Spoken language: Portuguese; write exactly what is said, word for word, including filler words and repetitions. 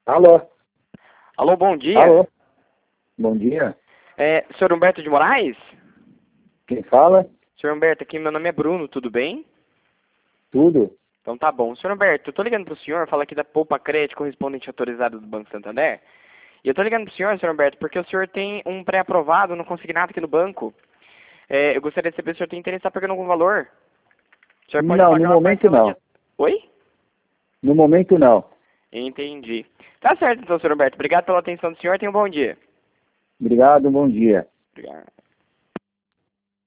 Alô? Alô, bom dia. Alô? Bom dia. É, senhor Humberto de Moraes? Quem fala? Senhor Humberto, aqui meu nome é Bruno, tudo bem? Tudo? Então tá bom. Senhor Humberto, eu tô ligando pro senhor, fala aqui da Poupa Crédito, correspondente autorizado do Banco Santander. E eu tô ligando pro senhor, senhor Humberto, porque o senhor tem um pré-aprovado no consignado aqui no banco. É, eu gostaria de saber se o senhor tem interesse em estar pegando algum valor. O senhor pode Não, pagar no uma momento parcela não. de... Oi? No momento não. Entendi. Tá certo então, senhor Humberto. Obrigado pela atenção do senhor, tenha um bom dia. Obrigado, bom dia. Obrigado.